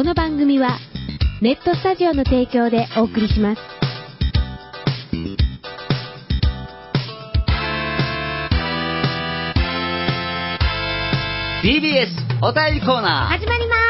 の番組はネットスタジオの提供でお送りします。 TBS お便りコーナー始まります。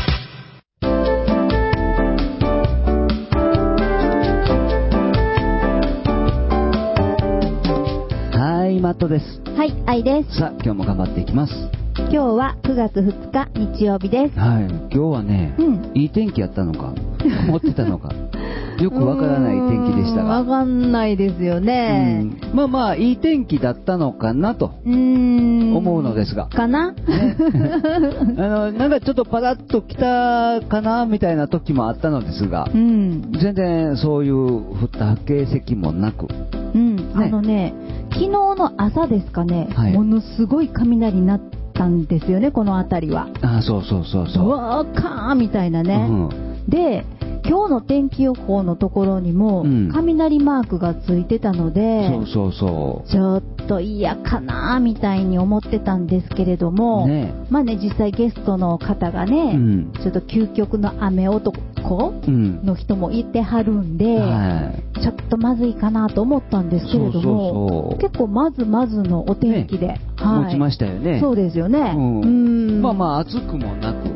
はい、マットです。 はい、愛です。 さあ、今日も頑張っていきます。 今日は9月2日日曜日です。 はい、今日はね、いい天気やったのか、曇ってたのか、よくわからない天気でしたが。 わかんないですよね。 まあまあ、いい天気だったのかなと思うのですが。 かな、ね、 なんかちょっとパラッと来たかなみたいな時もあったのですが、全然そういう降った形跡もなく。 昨日の朝ですかね、ものすごい雷になったんですよね、この辺りは。 そう。 うわーかーみたいなね。で、今日の天気予報のところにも雷マークがついてたので、ちょっと嫌かなみたいに思ってたんですけれども、まあね、実際ゲストの方がね、ちょっと究極の雨男の人もいてはるんで、ちょっとまずいかなと思ったんですけれども、結構まずまずのお天気で、 持ちましたよね。 そうですよね。 まあまあ暑くもなく、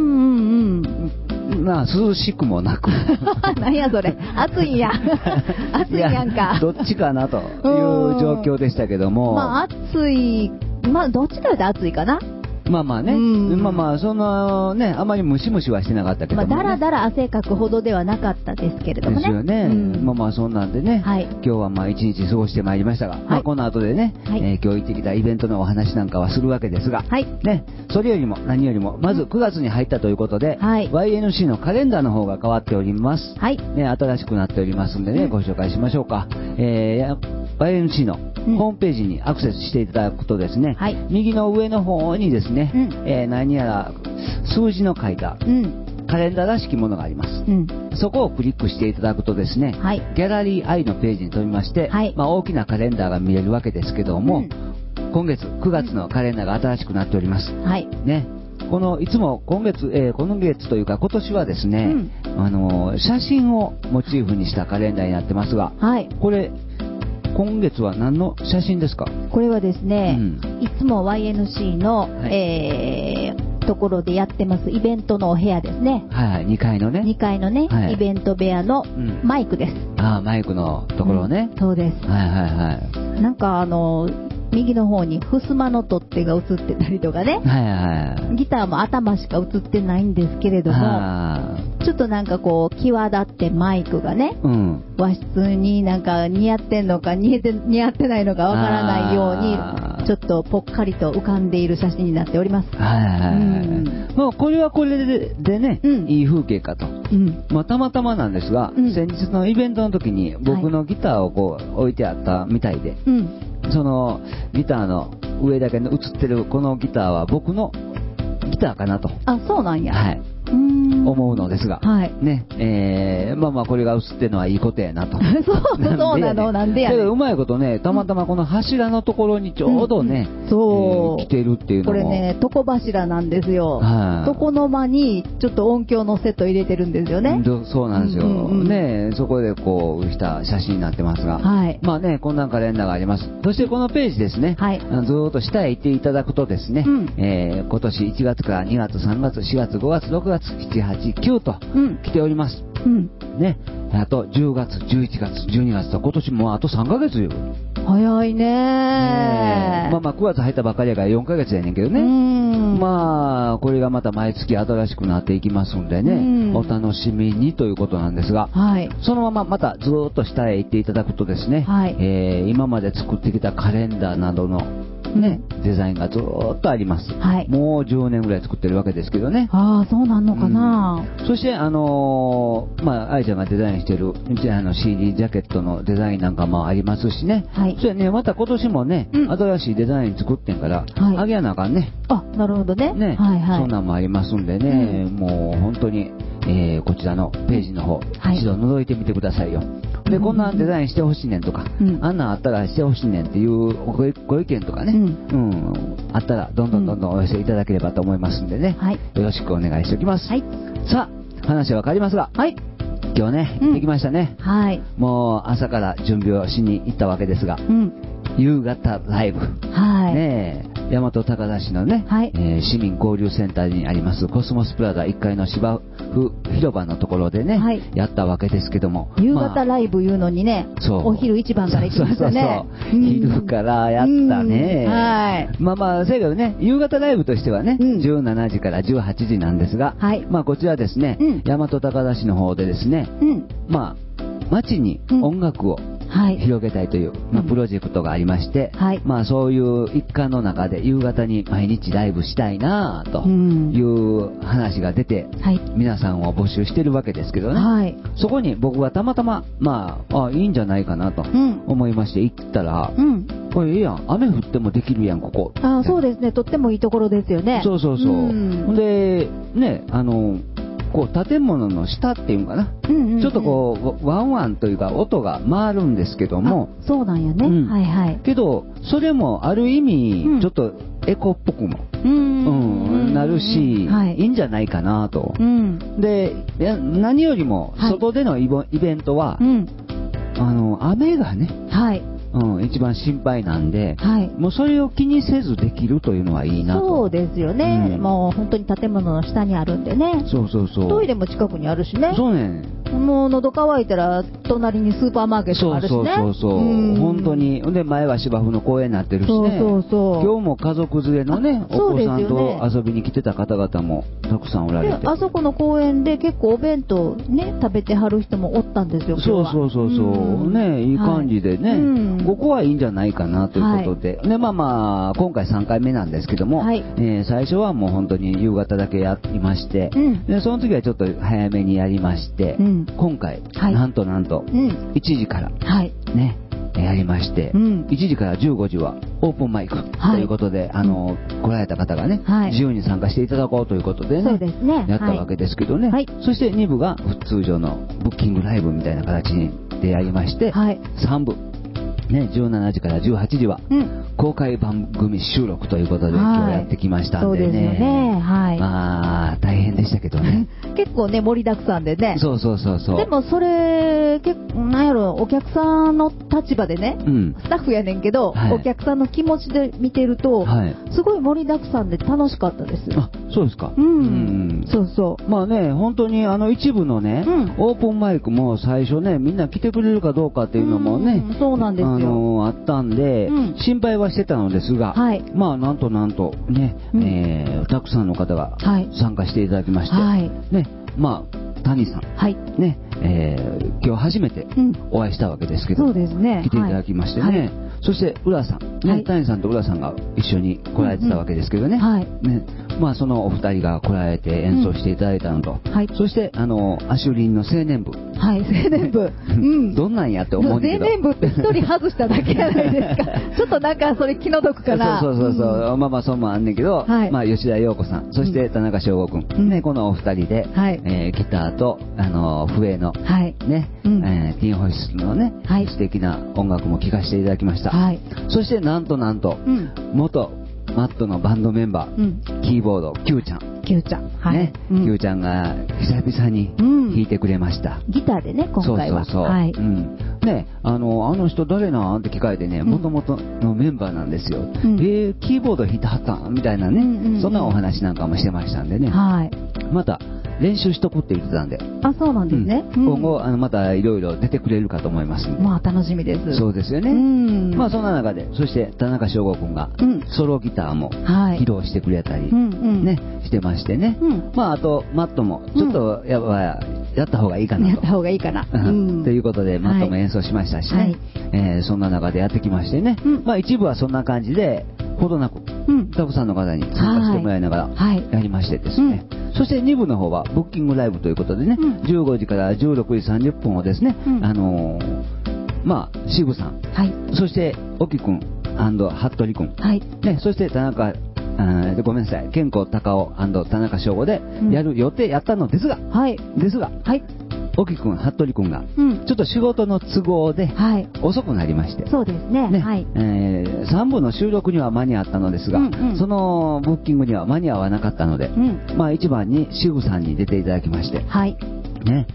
まあ涼しくもなく何やそれ、暑いや暑いやんか。 どっちかなという状況でしたけども、 まあ暑い、まあどっちかで暑いかな。 まあまあね、まあまあそのね、あまりムシムシはしてなかったけども、 だらだら汗かくほどではなかったですけれどもね。 ですよね。まあまあそんなんでね、今日はまあ一日過ごしてまいりましたが、まあこの後でね、今日行ってきたイベントのお話なんかはするわけですが、ね、それよりも何よりもまず9月に入ったということで、YNC のカレンダーの方が変わっております。ね、新しくなっておりますんでね、ご紹介しましょうか。YNC のホームページにアクセスしていただくとですね、右の上の方にですね、何やら数字の書いたカレンダーらしきものがあります。そこをクリックしていただくとですね、ギャラリー I のページに飛びまして、まあ、大きなカレンダーが見れるわけですけども、今月9月のカレンダーが新しくなっております。ね、いつもこの月というか今年はですね、写真をモチーフにしたカレンダーになってますが、これ今月は何の写真ですか？ これはですね、いつも YNC の、ところでやってますイベントのお部屋ですね。 2階のね。 2階のね、イベント部屋のマイクです。 マイクのところね。 そうです。なんか右の方に襖の取っ手が映ってたりとかね、ギターも頭しか映ってないんですけれども、ちょっとなんかこう際立ってマイクがね、和室になんか似合ってんのか似合ってないのかわからないようにちょっとぽっかりと浮かんでいる写真になっております。 まあこれはこれでね、いい風景かと。まあたまたまなんですが、先日のイベントの時に僕のギターをこう置いてあったみたいで、そのギターの上だけの写ってるこのギターは僕のギターかなと。 そうなんや。 思うのですが、ね、まあまあこれが映ってるのはいいことやなと。 そうなの、なんでやねん。 うまいことね、たまたまこの柱のところにちょうどね、来てるっていうのも。 これね、床柱なんですよ。床の間にちょっと音響のセット入れてるんですよね。 そうなんですよ。ね、そこでこうした写真になってますが、まあね、こんなカレンダーがあります。そしてこのページですね、ずーっと下へ行っていただくとですね、今年1月から2月、3月、4月、5月、6月、7、8、9と来ております。ね、あと10月、11月、12月と今年もあと3ヶ月よ。 早いね。 まあまあ9月入ったばっかりやから4ヶ月やねんけどね。まあこれがまた毎月新しくなっていきますんでね、お楽しみにということなんですが、そのまままたずっと下へ行っていただくとですね、今まで作ってきたカレンダーなどのね、デザインがずーっとあります。もう10年ぐらい作ってるわけですけどね。 そうなんのかな。 そしてまあ愛ちゃんがデザインしてるCD ジャケットのデザインなんかもありますしね。そしてね、また今年もね、新しいデザイン作ってんから、あげやなあかんね。 なるほどね。 そんなんもありますんでね、もう本当にこちらのページの方、一度覗いてみてくださいよ。 でこんなデザインしてほしいねんとか、あんなんあったらしてほしいねんっていうご意見とかね、あったらどんどんお寄せいただければと思いますんでね、よろしくお願いしておきます。さあ話は変わりますが、今日ね行ってきましたね。もう朝から準備をしに行ったわけですが、夕方ライブ、ねえ大和高田市のね、市民交流センターにありますコスモスプラザ1階の芝生広場のところでね、やったわけですけども、 夕方ライブいうのにね、お昼一番から行きましたね。 昼からやったね。まあせやけどね、夕方ライブとしてはね、17時から18時なんですが、まあこちらですね、大和高田市の方でですね、まあ街に音楽を広げたいという、プロジェクトがありまして、まあそういう一環の中で夕方に毎日ライブしたいなという話が出て、皆さんを募集してるわけですけどね、そこに僕はたまたまいいんじゃないかなと思いまして行ったら、これいいやん、雨降ってもできるやんここ。 そうですね、とってもいいところですよね。 そうでね、こう建物の下っていうのかな、ちょっとこうワンワンというか音が回るんですけども、 そうなんやね、 けどそれもある意味ちょっとエコっぽくもなるし、いいんじゃないかなと。で何よりも外でのイベントは、雨がね、一番心配なんで、もうそれを気にせずできるというのはいいなと。 そうですよね、もう本当に建物の下にあるんでね。トイレも近くにあるしね。 そうね。 もう喉乾いたら隣にスーパーマーケットもあるしね。 本当に。で前は芝生の公園になってるしね。今日も家族連れのね、お子さんと遊びに来てた方々もたくさんおられて、 あそこの公園で結構お弁当ね食べてはる人もおったんですよ。 そうね、いい感じでね、ここはいいんじゃないかなということで、でまあ今回3回目なんですけども、最初はもう本当に夕方だけやりまして、でその次はちょっと早めにやりまして、今回、なんと1時からね、やりまして、1時から15時はオープンマイクということで、来られた方がね、自由に参加していただこうということでね、やったわけですけどね、そして2部が通常のブッキングライブみたいな形でやりまして、3部ね、17時から18時は公開番組収録ということで今日やってきましたんでね、まあ大変でしたけどね結構ね盛りだくさんでね。 そうでもそれなんやろ、お客さんの立場でね、スタッフやねんけど、お客さんの気持ちで見てると、すごい盛りだくさんで楽しかったです。 そうですか。まあね、本当に一部のね、オープンマイクも最初ねみんな来てくれるかどうかっていうのもね、 そうなんですよ、 あったんで、心配はしてたのですが、まあなんとね、たくさんの方が参加していただきまして、ね、まあ谷さん、ね、今日初めてお会いしたわけですけど、来ていただきましてね、そして浦さん、ね、谷さんと浦さんが一緒に来られてたわけですけどね、まあそのお二人が来られて演奏していただいたのと、そしてアシュリンの青年部、 青年部、 どんなんやって思うんだけど、 青年部って一人外しただけじゃないですかちょっとなんかそれ気の毒かな。 まあそうもあんねんけど、まあ吉田陽子さん、そして田中翔吾君、ね、このお二人で、ギターと笛のね、ティンホイッスルのね、素敵な音楽も聴かせていただきました。そしてなんと元マットのバンドメンバー、キーボード Q ちゃん、Q ちゃんが久々に弾いてくれました。 ギターでね、今回は。 ね、あの人誰なんって聞かれてね、もともとのメンバーなんですよ。キーボード弾いてはったんみたいなね、そんなお話なんかもしてましたんでね。また練習しとこって言ってたんで。 そうなんですね。 今後またいろいろ出てくれるかと思います。 まあ楽しみです。 そうですよね。まあそんな中で、そして田中翔吾君がソロギターも披露してくれたりねしてましてね。まああとマットもちょっとやった方がいいかなと。 やった方がいいかな。 ということでマットも演奏しましたしね。そんな中でやってきましてね。まあ一部はそんな感じでほどなくたくさんの方に参加してもらいながらやりましてですね。そして2部の方はブッキングライブということでね、15時から16時30分をですね、まあ渋さん、そして沖君&服部君、ね、そして田中ごめんなさい、健康高尾&田中翔吾でやる予定やったのですが、 沖君、服部君が、ちょっと仕事の都合で、遅くなりまして。 そうですね。はい。 3部の収録には間に合ったのですが、そのブッキングには間に合わなかったので、まあ一番にシグさんに出ていただきまして、はい。ね、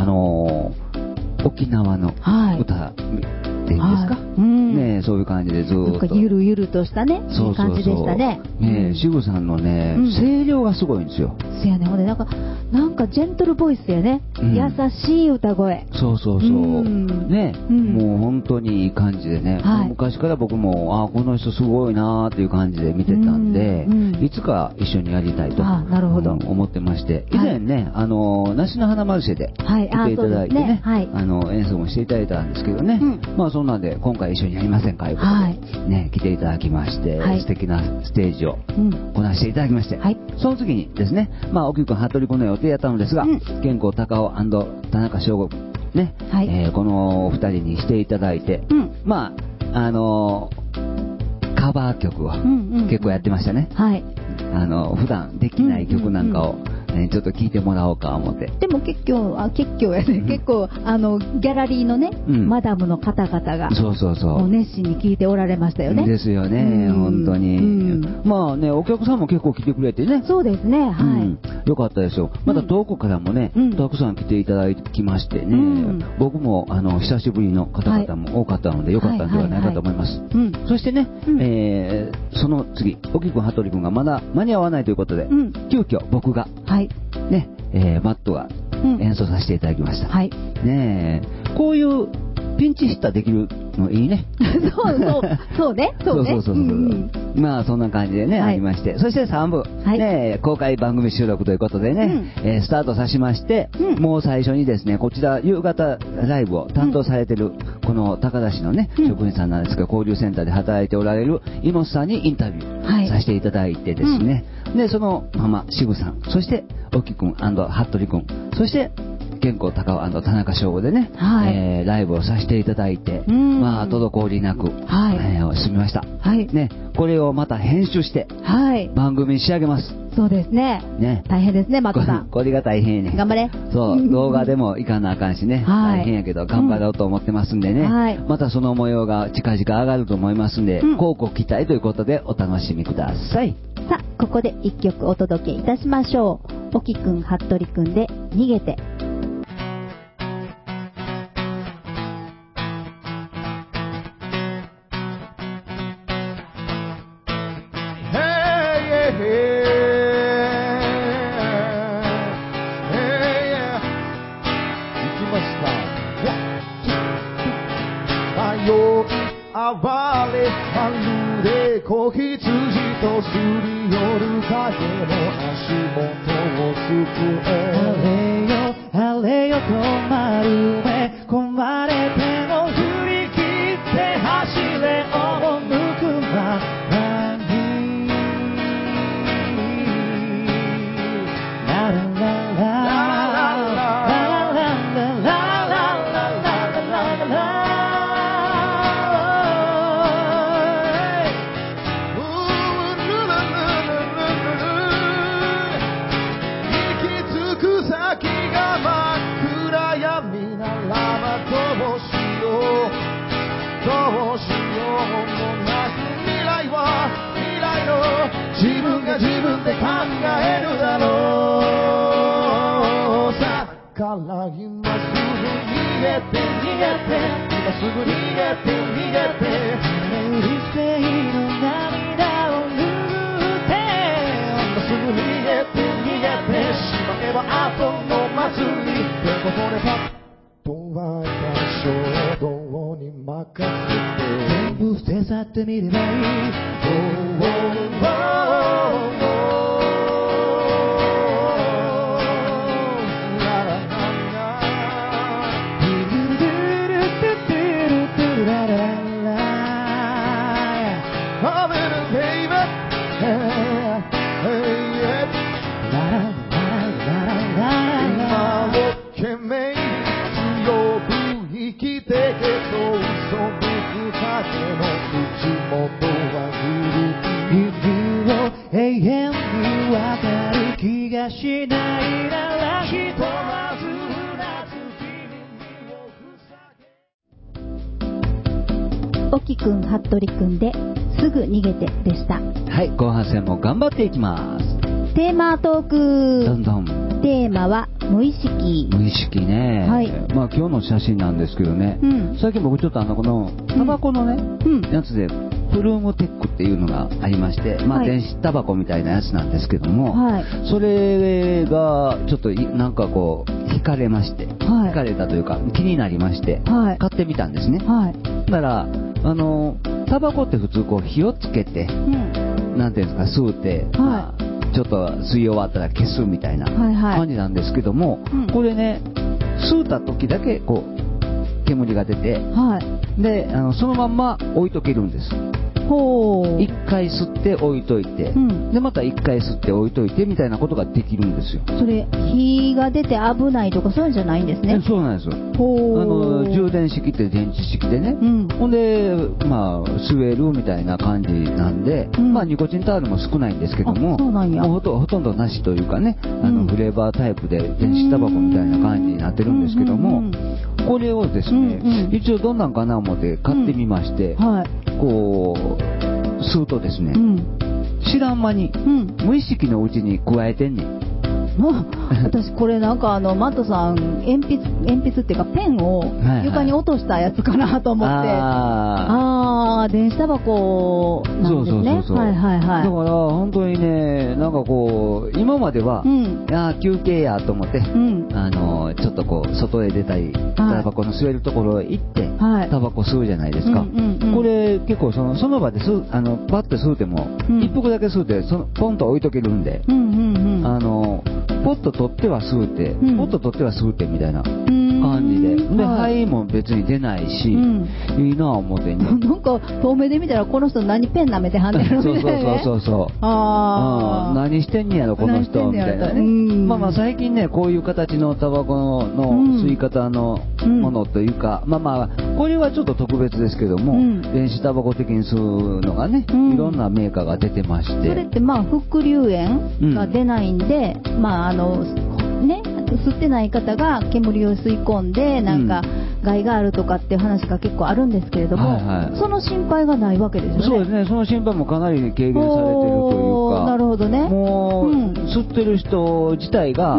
沖縄の歌っていうんですか、ね、そういう感じでずーっとゆるゆるとしたね、いい感じでしたね。 シグさんのね、声量がすごいんですよ。 そうやね、ほんでなんかジェントルボイスやね、優しい歌声。 そうそうそう。ね、もう本当にいい感じでね、昔から僕もこの人すごいなーっていう感じで見てたんで、いつか一緒にやりたいと思ってまして、以前ね、梨の花マルシェで来ていただいてね、演奏もしていただいたんですけどね、まあそんなんで今回一緒にやりませんかということでね、来ていただきまして、素敵なステージをこなしていただきまして、その次にですね、まあ沖君、服部君の予定やったのですが、健康高尾&田中翔吾ね、この2人にしていただいて、まあカバー曲を結構やってましたね。普段できない曲なんかをちょっと聞いてもらおうか思って。 でも結構やね、結構ギャラリーのね、マダムの方々がそう熱心に聞いておられましたよね。 ですよね、本当に。まあね、お客さんも結構来てくれてね。 そうですね、はい。 よかったですよ。また遠くからもね、たくさん来ていただきましてね、僕も久しぶりの方々も多かったのでよかったんではないかと思います。そしてね、その次、沖君、服部君がまだ間に合わないということで、急遽僕がね、マットが演奏させていただきました。ねえ、こういうピンチヒッターできるのいいね。 そうね。 まあそんな感じでね、ありまして、そして3部、ね、公開番組収録ということでね、スタートさしまして、もう最初にですね、こちら夕方ライブを担当されてるこの高田市のね、職員さんなんですが、交流センターで働いておられる井本さんにインタビューさせていただいてですね、でそのままシグさん、そして沖君&服部君、そして健康高尾&田中翔吾でね、ライブをさせていただいて、まあ滞りなく、済みました。ね、これをまた編集して番組に仕上げます。 そうですね。大変ですね、マットさん。 これが大変ね。 頑張れ。 そう、動画でもいかなあかんしね、大変やけど頑張ろうと思ってますんでね、またその模様が近々上がると思いますんで、広告期待ということでお楽しみください。 さあ、ここで一曲お届けいたしましょう。沖くん、服部くんで逃げて。 子羊とすり寄る影の足元をすくえ、晴れよと丸め込まれても振り切って走れ赴くままに、ラララ自分で考えるだろうさ、から今すぐ逃げて今すぐ逃げて理性の涙を拭って今すぐ逃げてしまえば後の祭りってことでパッと湧いた衝動に任せて全部捨て去ってみればいい。嘘ぶく影の口元はぐるりおきくん服部くんですぐ逃げてでした。 はい、後半戦も頑張っていきます。 テーマトーク。 どんどん。 テーマは無意識。 無意識ね。 はい。 まあ今日の写真なんですけどね。最近僕ちょっとこのタバコのね、やつでプルームテックっていうのがありまして、まあ電子タバコみたいなやつなんですけども、それがちょっとなんかこう惹かれまして、惹かれたというか気になりまして、買ってみたんですね。だからタバコって普通こう火をつけて、なんていうんですか、吸うて、ちょっと吸い終わったら消すみたいな感じなんですけども、これね、吸った時だけこう煙が出て、でそのまんま置いとけるんです。一回吸って置いといて、でまた一回吸って置いといてみたいなことができるんですよ。 それ火が出て危ないとかそういうんじゃないんですね。 そうなんですよ。充電式って電池式でね、ほんでまあ吸えるみたいな感じなんで、まあニコチンタールも少ないんですけども、もうほとんどなしというかね、フレーバータイプで電子タバコみたいな感じになってるんですけども、これをですね、一応どんなんかな思って買ってみまして、こう吸うとですね、知らん間に、無意識のうちに加えてんねん。 私これなんかマットさん鉛筆っていうかペンを床に落としたやつかなと思って、電子タバコなんですね。だから本当にね、なんかこう今までは、休憩やと思って、ちょっとこう外へ出たり、タバコの吸えるところへ行って、タバコ吸うじゃないですか。これ結構その場でバッて吸うても、一服だけ吸うてポンと置いとけるんで、ポッと取っては吸うて、ポッと取っては吸うてみたいな感じで、肺も別に出ないし、いいなぁ思ってね。 なんか遠目で見たらこの人何ペン舐めてはんねんみたいなね。 そう何してんねやろこの人みたいなね。まあ最近ね、こういう形のタバコの吸い方のものというか、まあこれはちょっと特別ですけども、電子タバコ的に吸うのがね、いろんなメーカーが出てまして、 それってまあ副流煙が出ないんで、まあね、吸ってない方が煙を吸い込んでなんか害があるとかっていう話が結構あるんですけれども、その心配がないわけですよね。 そうですね、その心配もかなり軽減されてるというか、 なるほどね。 もう、吸ってる人自体が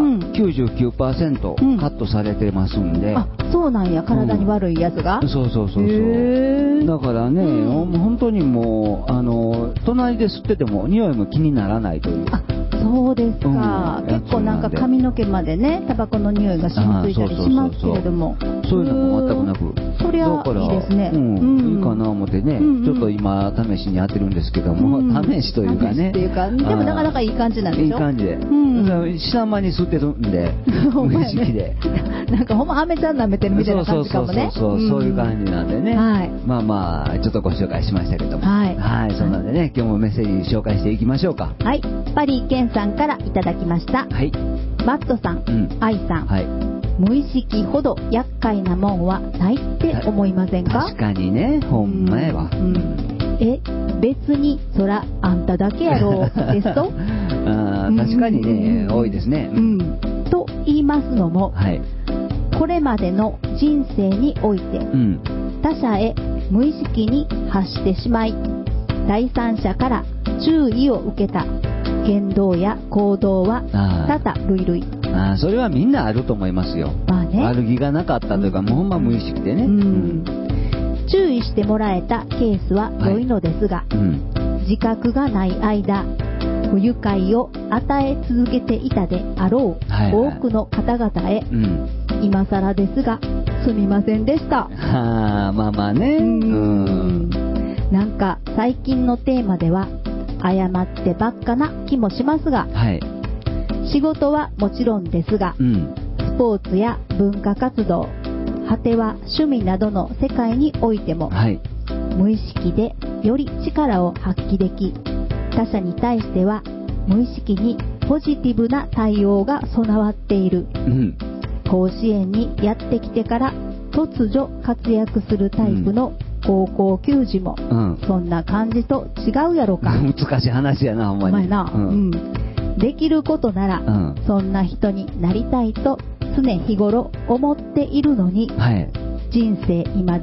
99% カットされてますんで、 そうなんや、体に悪いやつが。 そうだからね、本当にもう隣で吸ってても匂いも気にならないという。 そうですか、結構なんか髪の毛までね、タバコの匂いが染みついたりしますけれども、 そういうのも全くなく、 そりゃいいですね。 いいかな思ってね、ちょっと今試しにやってるんですけども、試しというかね、 でもなかなかいい感じなんでしょ。 いい感じで、知らん間に吸ってるんで、無意識でなんかほんまアメちゃん舐めてるみたいな感じかもね。 そういう感じなんでね、まあちょっとご紹介しましたけども、そんなんでね、今日もメッセージ紹介していきましょうか。 はい、パリーケンさんからいただきました。マットさん、愛さん、無意識ほど厄介なもんはないって思いませんか？ 確かにね、ほんまやわ。 別にそらあんただけやろですと確かにね、多いですね。 と言いますのも、これまでの人生において、他者へ無意識に発してしまい、第三者から注意を受けた言動や行動は多々類々。 それはみんなあると思いますよ。悪気がなかったというか、もうほんま無意識でね。 注意してもらえたケースは良いのですが、自覚がない間、不愉快を与え続けていたであろう多くの方々へ、今更ですがすみませんでした。 まあね。 なんか最近のテーマでは謝ってばっかな気もしますが、仕事はもちろんですが、スポーツや文化活動、果ては趣味などの世界においても、無意識でより力を発揮でき、他者に対しては無意識にポジティブな対応が備わっている。甲子園にやってきてから突如活躍するタイプの高校球児も、そんな感じと違うやろか。 難しい話やな、ほんまに。 できることなら、そんな人になりたいと常日頃思っているのに、人生未だ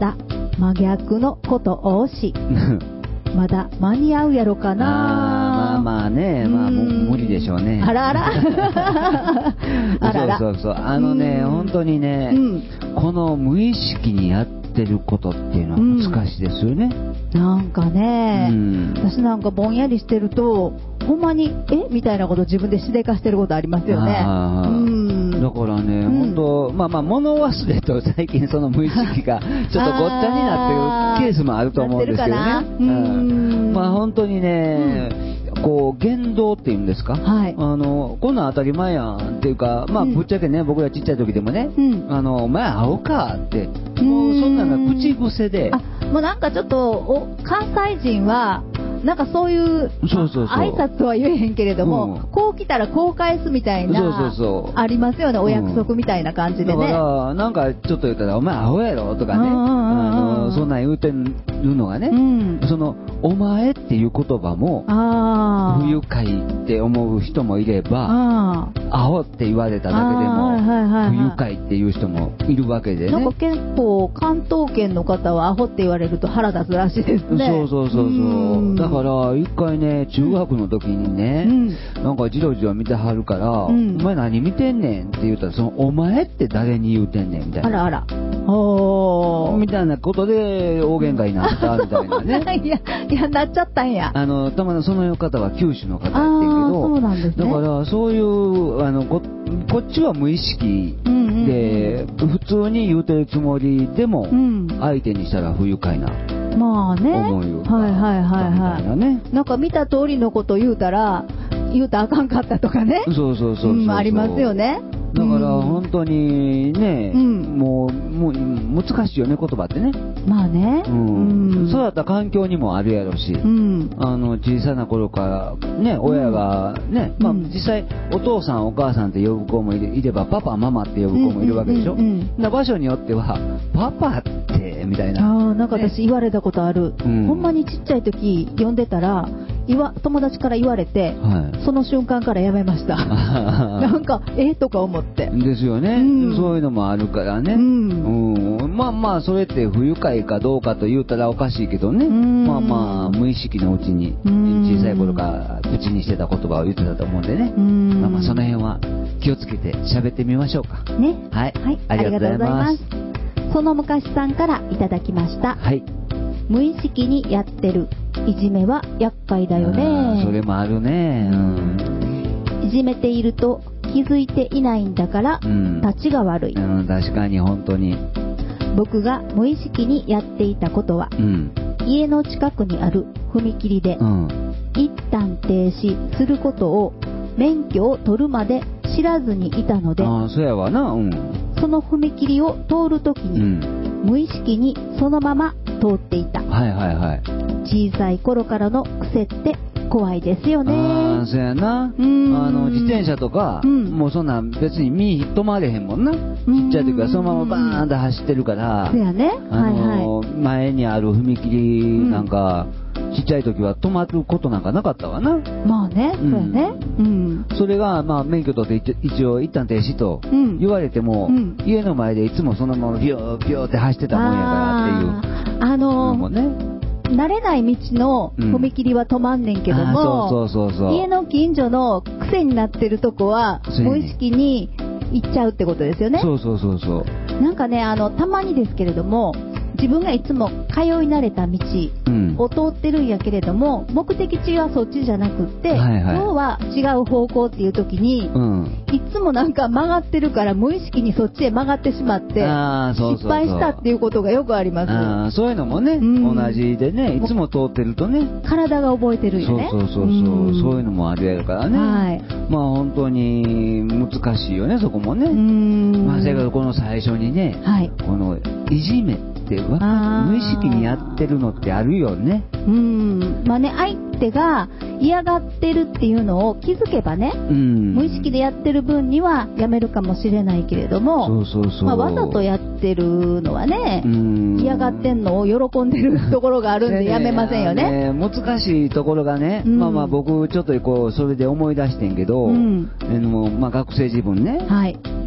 真逆のことをしまだ間に合うやろかな。 まあね、まあ無理でしょうね。 あらあらあらら。 そう本当にね、この無意識にやってることっていうのは難しいですよね。 なんかね、私なんかぼんやりしてるとほんまにみたいなこと自分でしでかしてることありますよね。 だからね、本当物忘れと最近その無意識がちょっとごっちゃになってるケースもあると思うんですけどね。まあ本当にね、こう言動っていうんですか、こんなん当たり前やんっていうか、まあぶっちゃけね、僕らちっちゃい時でもね、お前会おうかって、もうそんなのが口癖で、 もうなんかちょっと関西人はなんかそういう挨拶は言えへんけれども、こう来たらこう返すみたいなありますよね、お約束みたいな感じでね。 だからなんかちょっと言ったらお前アホやろとかね、そんなん言うてるのがね、そのお前っていう言葉も不愉快って思う人もいれば、アホって言われただけでも不愉快っていう人もいるわけでね。 なんか結構関東圏の方はアホって言われると腹立つらしいですね。 そうだから一回ね、中学の時にね、なんかじろじろ見てはるから、お前何見てんねんって言ったら、そのお前って誰に言うてんねんみたいな。 あらみたいなことで大喧嘩になったみたいなね。 いやなっちゃったんや。 たまにその方は九州の方やってんけど、 そうなんですね。 だからそういうこっちは無意識で、普通に言うてるつもりでも、相手にしたら不愉快な。 まあね、 思いをみたいなね。 なんか見た通りのこと言うたらあかんかったとかね。ありますよね。 だから本当にね、もう難しいよね、言葉ってね。 まあね。 そうだった環境にもあるやろし、小さな頃からね、親がね、まあ実際お父さんお母さんって呼ぶ子もいれば、パパママって呼ぶ子もいるわけでしょ。場所によってはパパってみたいな。 なんか私言われたことある。ほんまにちっちゃい時呼んでたら友達から言われて、その瞬間からやめました。なんかとか思って。 ですよね。そういうのもあるからね。まあそれって不愉快かどうかと言うたらおかしいけどね。まあ無意識のうちに小さい頃から口にしてた言葉を言ってたと思うんでね。まあその辺は気をつけて喋ってみましょうか。 ね。 はい。ありがとうございます。 その昔さんからいただきました。無意識にやってるいじめは厄介だよね。 それもあるね。 いじめていると気づいていないんだから、立ちが悪い。 確かに本当に。 僕が無意識にやっていたことは、家の近くにある踏切で、一旦停止することを免許を取るまで知らずにいたので、 そうやわな。 その踏切を通るときに、無意識にそのまま通っていた。小さい頃からの癖って怖いですよね。 そうやな。自転車とか、もうそんなん別に身止まれへんもんな。ちっちゃい時はそのままバーンと走ってるから、 そうやね。 前にある踏切なんか、ちっちゃい時は止まることなんかなかったわな。 まあね、そうやね。 それがまあ免許取って一応一旦停止と言われても、家の前でいつもそのままビュービューって走ってたもんやからっていうのもね。 慣れない道の踏切は止まんねんけども、家の近所の癖になってるとこは無意識に行っちゃうってことですよね。なんかね、たまにですけれども、自分がいつも通い慣れた道を通ってるんやけれども、目的地はそっちじゃなくって、今日は違う方向っていう時に、いつもなんか曲がってるから無意識にそっちへ曲がってしまって失敗したっていうことがよくあります。 そういうのもね、同じでね、いつも通ってるとね、 体が覚えてるよね。 そういうのもあるやるからね。まあ本当に難しいよね、そこもね。まあせやけどこの最初にね、このいじめ無意識にやってるのってあるよね。 まあね、相手が嫌がってるっていうのを気づけばね、無意識でやってる分にはやめるかもしれないけれども、まあ、わざとやってるのはね、嫌がってんのを喜んでるところがあるんでやめませんよね。 難しいところがね、まあ僕ちょっとこうそれで思い出してんけど、まあ学生自分ね、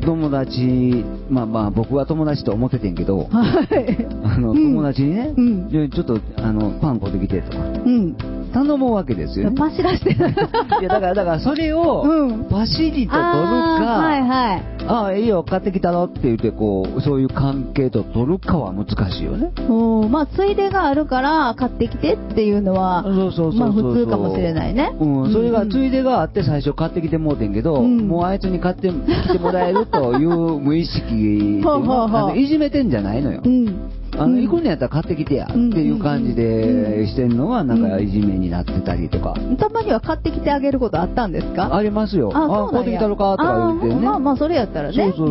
友達、僕は友達と思っててんけど、友達にね、ちょっとパン買ってきてとか、頼むわけですよね。 パシらしてる。 いやだからそれをパシリと取るか、いいよ買ってきたのって言ってそういう関係と取るかは難しいよね。 ついでがあるから買ってきてっていうのは普通かもしれないね。 それがついでがあって最初買ってきてもうてんけど、もうあいつに買ってきてもらえるという無意識でいじめてんじゃないのよ。行くんやったら買ってきてやっていう感じでしてんのがなんかいじめになってたりとか。 たまには買ってきてあげることあったんですか？ ありますよ。買ってきたのかとか言ってね。 それやったらね。 そう。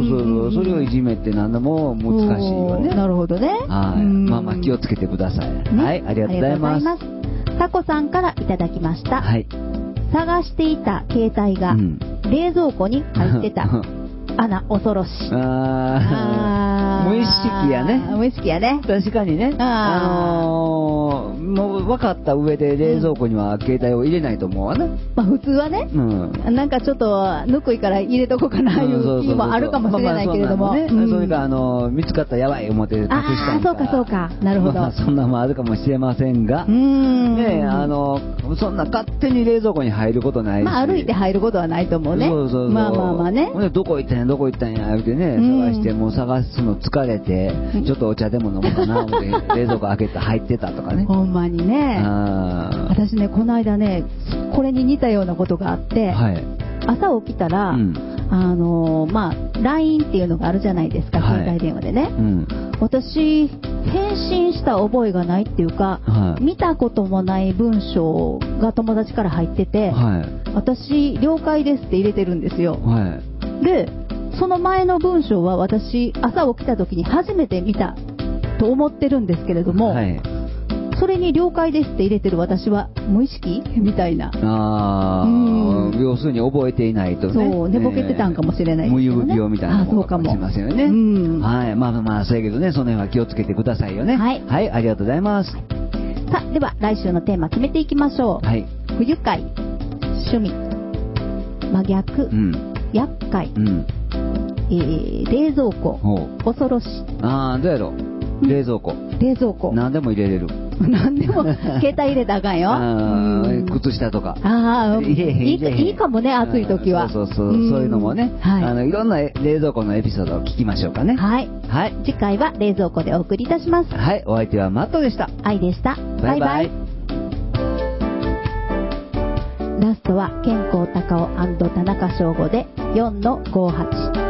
それをいじめってなんでも難しいよね。 なるほどね。 はい。気をつけてください。はい、ありがとうございます。 タコさんからいただきました。はい。探していた携帯が冷蔵庫に入ってた。恐ろしい。 無意識やね。 無意識やね。 確かにね。もう分かった上で冷蔵庫には携帯を入れないと思うわね。 普通はね。なんかちょっとぬくいから入れとこうかないう気もあるかもしれないけれども。 それか見つかったらやばい思って隠したんか。 そうか。なるほど。 そんなもあるかもしれませんが。ねそんな勝手に冷蔵庫に入ることないし。 歩いて入ることはないと思うね。まあね。 どこ行ったんや言うてね、探してもう探すの疲れて、ちょっとお茶でも飲もうかな思って冷蔵庫開けて入ってたとかね。 ほんまにね。私ねこの間ねこれに似たようなことがあって、朝起きたら、LINE っていうのがあるじゃないですか、携帯電話でね。私返信した覚えがないっていうか、見たこともない文章が友達から入ってて、私了解ですって入れてるんですよ。でその前の文章は私朝起きた時に初めて見たと思ってるんですけれども、それに了解ですって入れてる私は無意識みたいな。 要するに覚えていないとね。 そう寝ぼけてたんかもしれないですね。 無遊病みたいなものかもしれませんよね。はい。そうやけどね、その辺は気をつけてくださいよね。はい、ありがとうございます。さあでは来週のテーマ決めていきましょう。不愉快、趣味、真逆、厄介、冷蔵庫、恐ろしい。 どうやろう。冷蔵庫何でも入れれる。 何でも携帯入れたらあかんよ。 靴下とかいいかもね、暑い時は。 そういうのもね、いろんな冷蔵庫のエピソードを聞きましょうかね。 次回は冷蔵庫でお送りいたします。 お相手はマットでした。 愛でした。バイバイ。ラストは健康高尾&田中翔吾で4-58。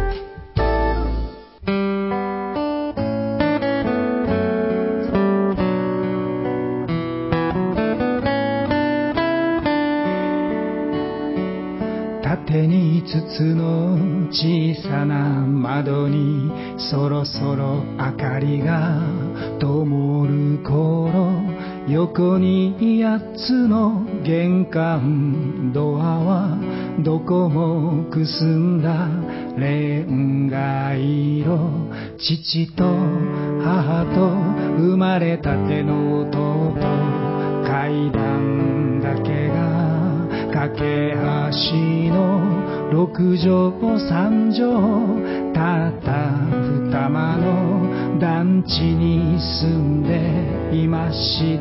縦に5つの小さな窓にそろそろ明かりが灯る頃、横に8つの玄関ドアはどこもくすんだレンガ色、父と母と生まれたての弟、階段だけが架け橋の6畳3畳たった2間の団地に住んでいました。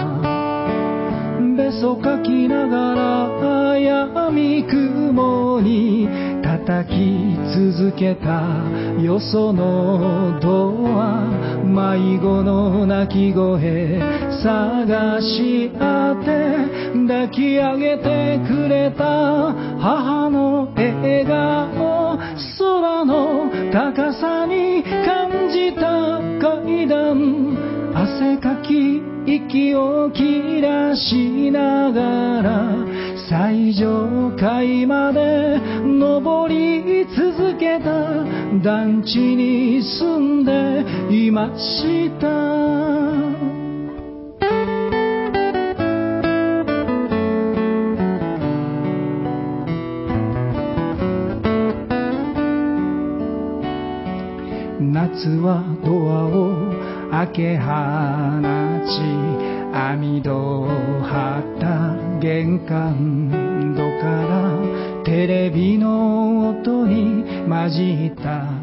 べそかきながら闇雲に叩き続けたよそのドア、迷子の泣き声探し当て抱き上げてくれた母の笑顔、空の高さに感じた階段、汗かき息を切らしながら最上階まで登り続けた団地に住んでいました。夏はドアを開け放ち網戸を張った玄関戸からテレビの音に混じった